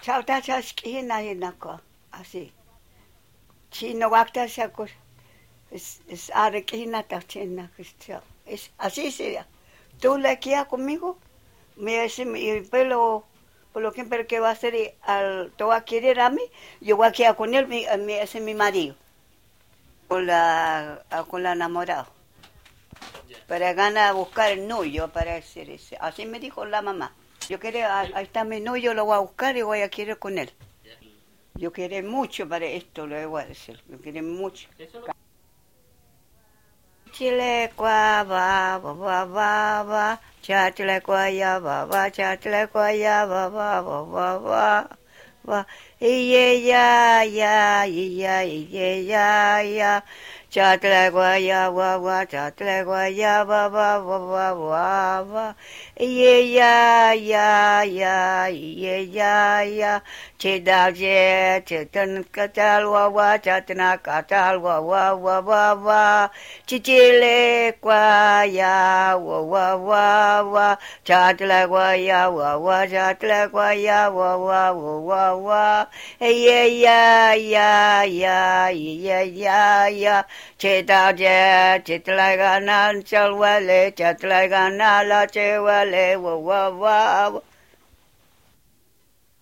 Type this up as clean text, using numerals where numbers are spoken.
Chauta chasquina y naco, así. Chino guacta saco, es arequina tachina, es así sería. ¿Tú le quieres conmigo? Me dice mi pelo, por lo que va a hacer, te va a querer a mí, yo voy a quedar con él, ese es mi marido, con la enamorada. Para ganar a buscar el nuyo, para hacer ese. Así me dijo la mamá. Yo quiero, ahí está mi nuyo, lo voy a buscar y voy a querer con él. Yo quiero mucho para esto, lo voy a decir. Yo quiero mucho. Chile qua ba, chatile qua ya ba, chatile qua ya ba, iye ya, chatile qua ya chatile qua ya ba, iye ya, chidal je, chitan katal chatana katal chichile kwa ya chatla kwa ya chatla kwa ya ya cheta je chitla gana chalwale chatla gana la chewale